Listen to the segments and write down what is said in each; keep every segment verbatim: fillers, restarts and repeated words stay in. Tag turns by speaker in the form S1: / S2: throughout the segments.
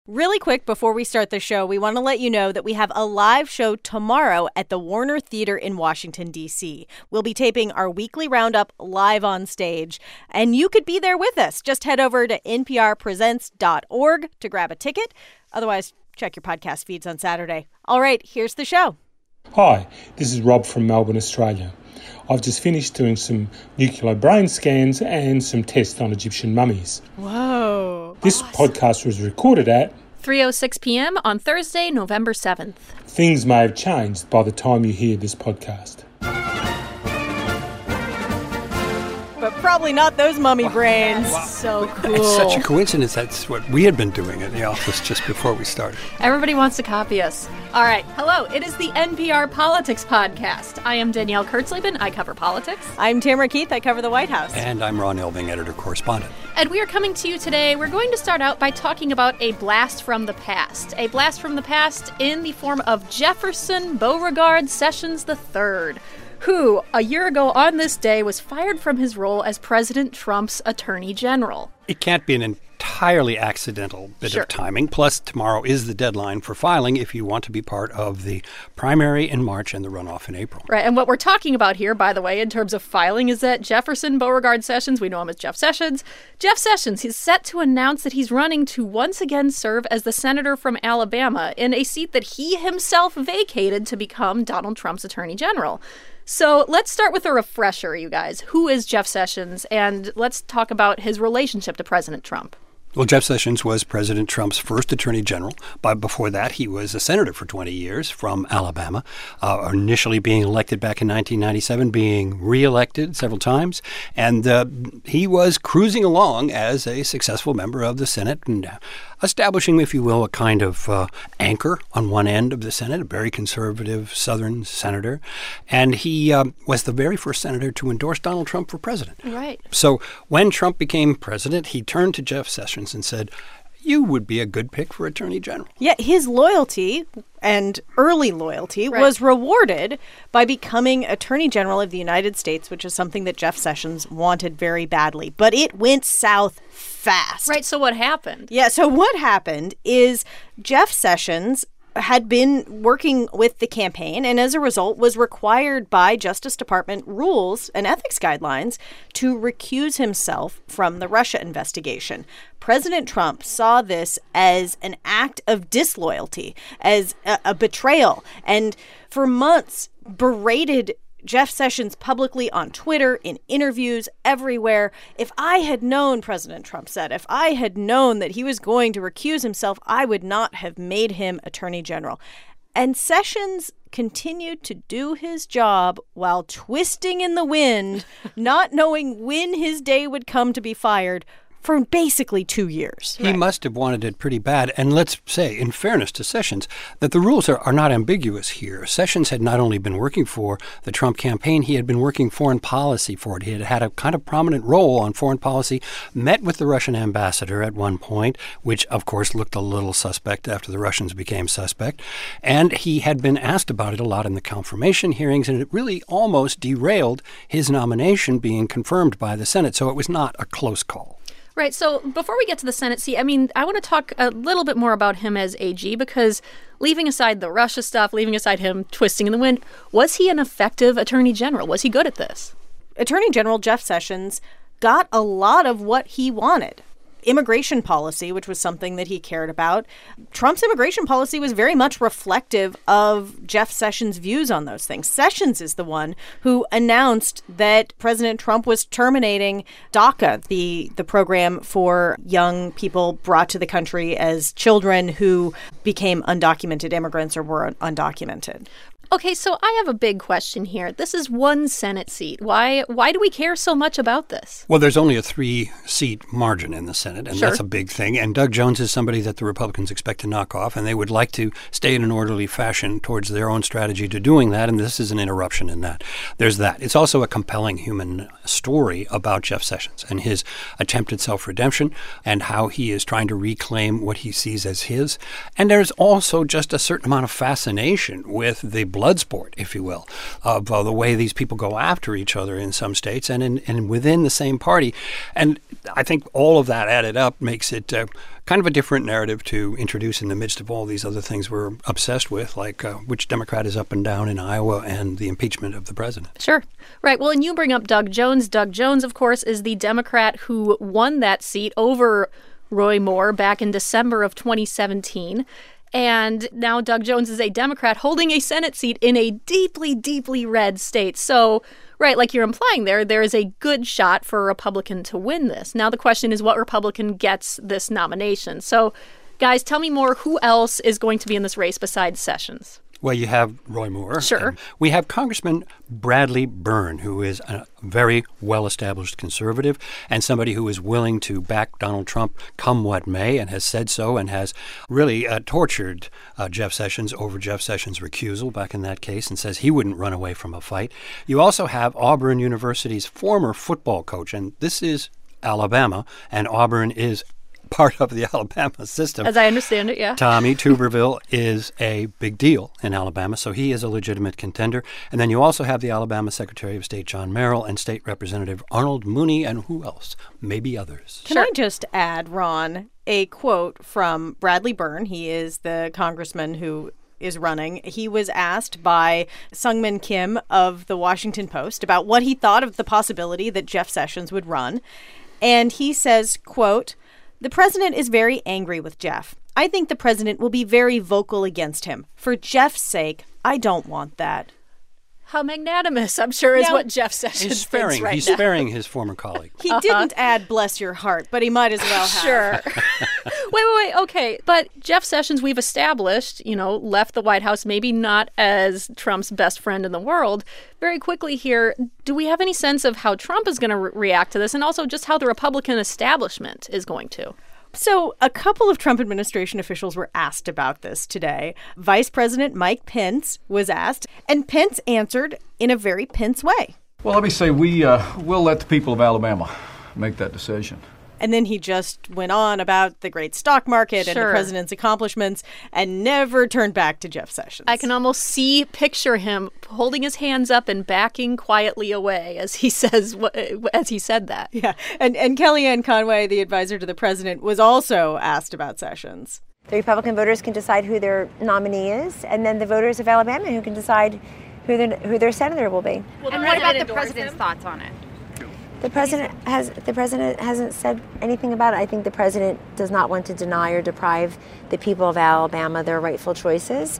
S1: Really quick before we start the show, we want to let you know that we have a live show tomorrow at the Warner Theater in Washington, D C. We'll be taping our weekly roundup live on stage, and you could be there with us. Just head over to N P R presents dot org to grab a ticket. Otherwise, check your podcast feeds on Saturday. All right, here's the show.
S2: Hi, this is Rob from Melbourne, Australia. I've just finished doing some nuclear brain scans and some tests on Egyptian mummies.
S1: Whoa.
S2: This
S1: awesome.
S2: podcast was recorded at
S3: three oh six p.m. on Thursday, November seventh.
S2: Things may have changed by the time you hear this podcast.
S1: But probably not those mummy brains. Wow. So cool.
S4: It's such a coincidence. That's what we had been doing in the office just before we started.
S3: Everybody wants to copy us. All right. Hello. It is the N P R Politics Podcast. I am Danielle Kurtzleben. I cover politics.
S1: I'm Tamara Keith. I cover the White House.
S4: And I'm Ron Elving, editor-correspondent.
S3: And we are coming to you today. We're going to start out by talking about a blast from the past. A blast from the past in the form of Jefferson Beauregard Sessions the third, who, a year ago on this day, was fired from his role as President Trump's Attorney General.
S4: It can't be an entirely accidental bit
S3: Sure.
S4: of timing. Plus, tomorrow is the deadline for filing if you want to be part of the primary in March and the runoff in April.
S3: Right, and what we're talking about here, by the way, in terms of filing, is that Jefferson Beauregard Sessions, we know him as Jeff Sessions, Jeff Sessions is set to announce that he's running to once again serve as the senator from Alabama in a seat that he himself vacated to become Donald Trump's Attorney General. So let's start with a refresher, you guys. Who is Jeff Sessions? And let's talk about his relationship to President Trump.
S4: Well, Jeff Sessions was President Trump's first attorney general. But before that, he was a senator for twenty years from Alabama, uh, initially being elected back in nineteen ninety-seven, being reelected several times. And uh, he was cruising along as a successful member of the Senate and uh, establishing, if you will, a kind of uh, anchor on one end of the Senate, a very conservative Southern senator. And he um, was the very first senator to endorse Donald Trump for president.
S3: Right.
S4: So when Trump became president, he turned to Jeff Sessions and said, you would be a good pick for Attorney General.
S1: Yeah, his loyalty and early loyalty
S3: Right.
S1: was rewarded by becoming Attorney General of the United States, which is something that Jeff Sessions wanted very badly. But it went south fast.
S3: Right, so what happened?
S1: Yeah, so what happened is Jeff Sessions had been working with the campaign and as a result was required by Justice Department rules and ethics guidelines to recuse himself from the Russia investigation. President Trump saw this as an act of disloyalty, as a, a betrayal, and for months berated Jeff Sessions publicly on Twitter, in interviews, everywhere. If I had known, President Trump said, if I had known that he was going to recuse himself, I would not have made him Attorney General. And Sessions continued to do his job while twisting in the wind, not knowing when his day would come to be fired, for basically two years.
S4: He right. must have wanted it pretty bad. And let's say, in fairness to Sessions, that the rules are, are not ambiguous here. Sessions had not only been working for the Trump campaign, he had been working foreign policy for it. He had had a kind of prominent role on foreign policy, met with the Russian ambassador at one point, which, of course, looked a little suspect after the Russians became suspect. And he had been asked about it a lot in the confirmation hearings, and it really almost derailed his nomination being confirmed by the Senate. So it was not a close call.
S3: Right. So before we get to the Senate seat, I mean, I want to talk a little bit more about him as A G because leaving aside the Russia stuff, leaving aside him twisting in the wind, was he an effective attorney general? Was he good at this?
S1: Attorney General Jeff Sessions got a lot of what he wanted. Immigration policy, which was something that he cared about. Trump's immigration policy was very much reflective of Jeff Sessions' views on those things. Sessions is the one who announced that President Trump was terminating DACA, the, the program for young people brought to the country as children who became undocumented immigrants or were undocumented.
S3: Okay, so I have a big question here. This is one Senate seat. Why why do we care so much about this?
S4: Well, there's only a three-seat margin in the Senate, and
S3: Sure.
S4: that's a big thing. And Doug Jones is somebody that the Republicans expect to knock off, and they would like to stay in an orderly fashion towards their own strategy to doing that, and this is an interruption in that. There's that. It's also a compelling human story about Jeff Sessions and his attempted self-redemption and how he is trying to reclaim what he sees as his. And there's also just a certain amount of fascination with the blood sport, if you will, of uh, the way these people go after each other in some states and in, and within the same party. And I think all of that added up makes it uh, kind of a different narrative to introduce in the midst of all these other things we're obsessed with, like uh, which Democrat is up and down in Iowa and the impeachment of the president.
S3: Sure. Right. Well, and you bring up Doug Jones. Doug Jones, of course, is the Democrat who won that seat over Roy Moore back in December of twenty seventeen. And now Doug Jones is a Democrat holding a Senate seat in a deeply, deeply red state. So, right, like you're implying there, there is a good shot for a Republican to win this. Now the question is what Republican gets this nomination. So, guys, tell me more. Who else is going to be in this race besides Sessions?
S4: Well, you have Roy Moore.
S3: Sure.
S4: We have Congressman Bradley Byrne, who is a very well-established conservative and somebody who is willing to back Donald Trump come what may and has said so and has really uh, tortured uh, Jeff Sessions over Jeff Sessions' recusal back in that case and says he wouldn't run away from a fight. You also have Auburn University's former football coach, and this is Alabama, and Auburn is part of the Alabama system.
S3: As I understand it, yeah.
S4: Tommy Tuberville is a big deal in Alabama, so he is a legitimate contender. And then you also have the Alabama Secretary of State John Merrill and State Representative Arnold Mooney, and who else? Maybe others.
S1: Can sure. I just add, Ron, a quote from Bradley Byrne. He is the congressman who is running. He was asked by Sungmin Kim of the Washington Post about what he thought of the possibility that Jeff Sessions would run. And he says, quote, "The president is very angry with Jeff. I think the president will be very vocal against him. For Jeff's sake, I don't want that."
S3: How magnanimous, I'm sure, is
S1: now,
S3: what Jeff Sessions
S4: he's sparing,
S3: thinks right
S4: He's
S3: now.
S4: sparing his former colleague.
S1: He uh-huh. didn't add "bless your heart," but he might as well have.
S3: Sure. wait, wait, wait. Okay. But Jeff Sessions, we've established, you know, left the White House maybe not as Trump's best friend in the world. Very quickly here, do we have any sense of how Trump is going to re- react to this and also just how the Republican establishment is going to?
S1: So a couple of Trump administration officials were asked about this today. Vice President Mike Pence was asked, and Pence answered in a very Pence way.
S5: Well, let me say we uh, will let the people of Alabama make that decision.
S1: And then he just went on about the great stock market
S3: sure.
S1: and the president's accomplishments and never turned back to Jeff Sessions.
S3: I can almost see, picture him holding his hands up and backing quietly away as he says, as he said that.
S1: Yeah. And, and Kellyanne Conway, the advisor to the president, was also asked about Sessions.
S6: The Republican voters can decide who their nominee is, and then the voters of Alabama who can decide who, the, who their senator will be.
S7: Well, and what about the president's thoughts on it?
S6: The president has the president hasn't said anything about it. I think the president does not want to deny or deprive the people of Alabama their rightful choices,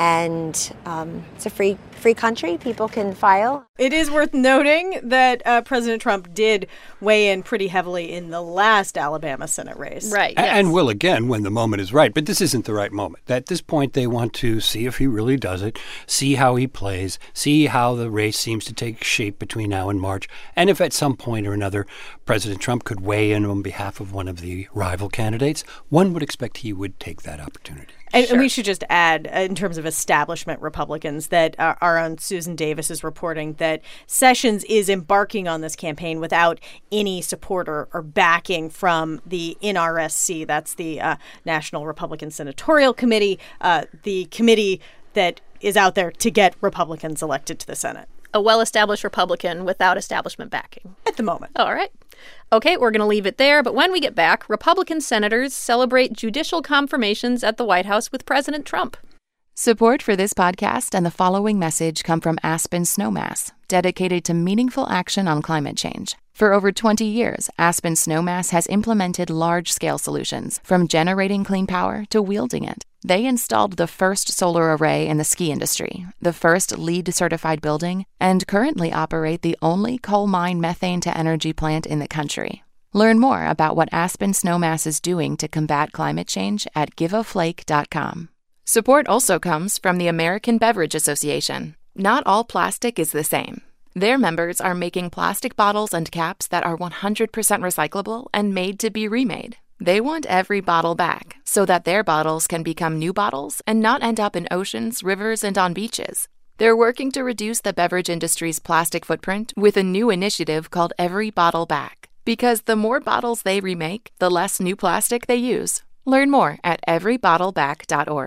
S6: and um, it's a free free country. People can file.
S1: It is worth noting that uh, President Trump did weigh in pretty heavily in the last Alabama Senate race.
S3: Right.
S4: A-
S3: yes.
S4: And will again when the moment is right. But this isn't the right moment. At this point, they want to see if he really does it, see how he plays, see how the race seems to take shape between now and March, and if at some point or another President Trump could weigh in on behalf of one of the rival candidates, one would expect he would take that opportunity.
S1: And,
S3: sure.
S1: and we should just add, uh, in terms of establishment Republicans, that uh, our own Susan Davis is reporting that Sessions is embarking on this campaign without any support or, or backing from the N R S C. That's the uh, National Republican Senatorial Committee, uh, the committee that is out there to get Republicans elected to the Senate.
S3: A well-established Republican without establishment backing.
S1: At the moment.
S3: All right. Okay, we're going to leave it there. But when we get back, Republican senators celebrate judicial confirmations at the White House with President Trump.
S8: Support for this podcast and the following message come from Aspen Snowmass, dedicated to meaningful action on climate change. For over twenty years, Aspen Snowmass has implemented large-scale solutions, from generating clean power to wielding it. They installed the first solar array in the ski industry, the first LEED-certified building, and currently operate the only coal mine methane-to-energy plant in the country. Learn more about what Aspen Snowmass is doing to combat climate change at give a flake dot com. Support also comes from the American Beverage Association. Not all plastic is the same. Their members are making plastic bottles and caps that are one hundred percent recyclable and made to be remade. They want every bottle back so that their bottles can become new bottles and not end up in oceans, rivers, and on beaches. They're working to reduce the beverage industry's plastic footprint with a new initiative called Every Bottle Back. Because the more bottles they remake, the less new plastic they use. Learn more at every bottle back dot org.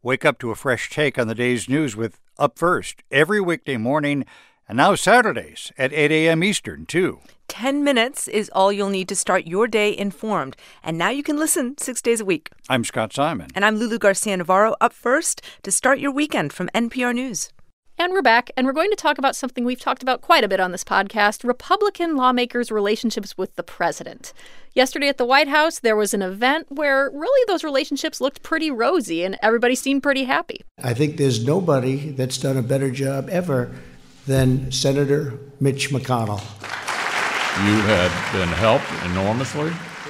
S9: Wake up to a fresh take on the day's news with Up First every weekday morning, and now Saturdays at eight a.m. Eastern, too.
S10: Ten minutes is all you'll need to start your day informed. And now you can listen six days a week.
S9: I'm Scott Simon.
S10: And I'm Lulu Garcia-Navarro. Up first to start your weekend from N P R News.
S3: And we're back, and we're going to talk about something we've talked about quite a bit on this podcast, Republican lawmakers' relationships with the president. Yesterday at the White House, there was an event where really those relationships looked pretty rosy, and everybody seemed pretty happy.
S11: I think there's nobody that's done a better job ever than Senator Mitch McConnell.
S12: You had been helped enormously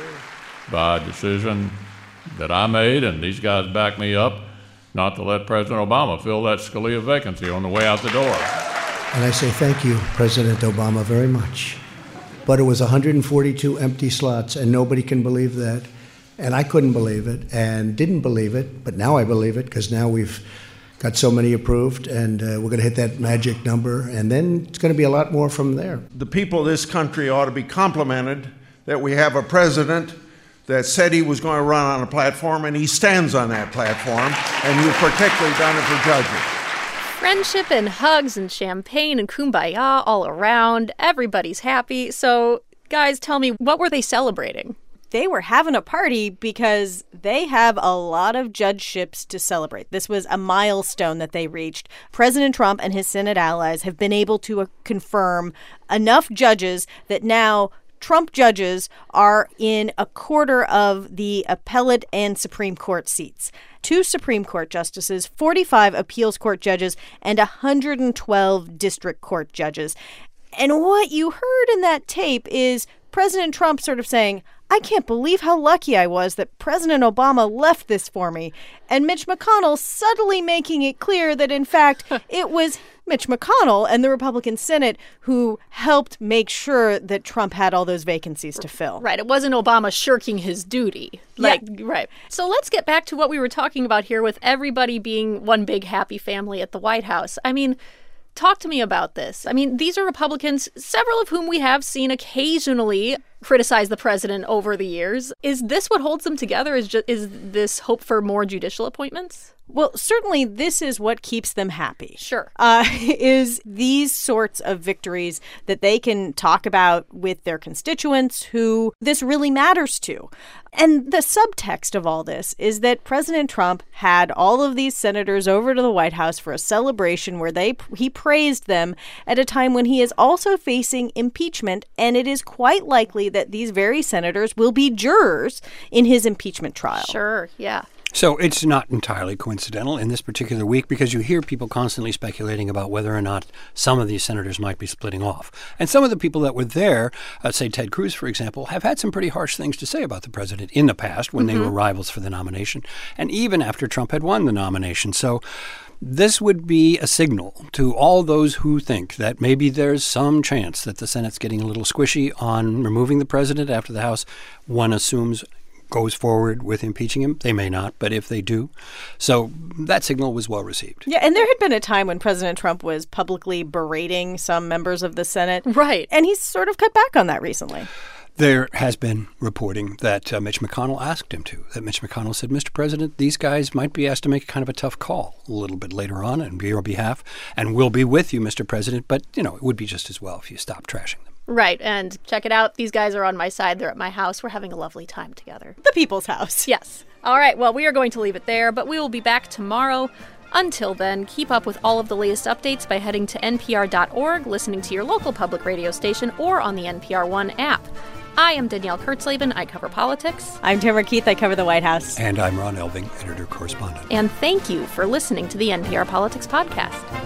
S12: by a decision that I made, and these guys back me up, not to let President Obama fill that Scalia vacancy on the way out the door.
S11: And I say thank you, President Obama, very much. But it was one hundred forty-two empty slots, and nobody can believe that. And I couldn't believe it and didn't believe it, but now I believe it because now we've got so many approved, and uh, we're going to hit that magic number, and then it's going to be a lot more from there.
S13: The people of this country ought to be complimented that we have a president that said he was going to run on a platform, and he stands on that platform, and you've particularly done it for judges.
S3: Friendship and hugs and champagne and kumbaya all around. Everybody's happy. So, guys, tell me, what were they celebrating?
S1: They were having a party because they have a lot of judgeships to celebrate. This was a milestone that they reached. President Trump and his Senate allies have been able to uh, confirm enough judges that now Trump judges are in a quarter of the appellate and Supreme Court seats. Two Supreme Court justices, forty-five appeals court judges, and one hundred twelve district court judges. And what you heard in that tape is President Trump sort of saying, I can't believe how lucky I was that President Obama left this for me. And Mitch McConnell subtly making it clear that, in fact, it was Mitch McConnell and the Republican Senate who helped make sure that Trump had all those vacancies to fill.
S3: Right. It wasn't Obama shirking his duty. Like,
S1: yeah.
S3: Right. So let's get back to what we were talking about here with everybody being one big happy family at the White House. I mean, talk to me about this. I mean, these are Republicans, several of whom we have seen occasionally criticize the president over the years. Is this what holds them together? Is just, is this hope for more judicial appointments?
S1: Well, certainly this is what keeps them happy.
S3: Sure.
S1: Uh, is these sorts of victories that they can talk about with their constituents who this really matters to. And the subtext of all this is that President Trump had all of these senators over to the White House for a celebration where they he praised them at a time when he is also facing impeachment, and it is quite likely that these very senators will be jurors in his impeachment trial.
S3: Sure, yeah.
S4: So it's not entirely coincidental in this particular week because you hear people constantly speculating about whether or not some of these senators might be splitting off. And some of the people that were there, uh, say Ted Cruz, for example, have had some pretty harsh things to say about the president in the past when mm-hmm. they were rivals for the nomination, and even after Trump had won the nomination. So this would be a signal to all those who think that maybe there's some chance that the Senate's getting a little squishy on removing the president after the House, one assumes, goes forward with impeaching him. They may not, but if they do. So that signal was well received.
S1: Yeah, and there had been a time when President Trump was publicly berating some members of the Senate.
S3: Right.
S1: And he's sort of cut back on that recently.
S4: There has been reporting that uh, Mitch McConnell asked him to, that Mitch McConnell said, Mister President, these guys might be asked to make kind of a tough call a little bit later on on your behalf, and we'll be with you, Mister President, but, you know, it would be just as well if you stopped trashing them.
S3: Right. And check it out. These guys are on my side. They're at my house. We're having a lovely time together.
S1: The people's house.
S3: Yes. All right. Well, we are going to leave it there, but we will be back tomorrow. Until then, keep up with all of the latest updates by heading to N P R dot org, listening to your local public radio station, or on the N P R One app. I am Danielle Kurtzleben. I cover politics.
S1: I'm Tamara Keith. I cover the White House.
S4: And I'm Ron Elving, editor-correspondent.
S3: And thank you for listening to the N P R Politics Podcast.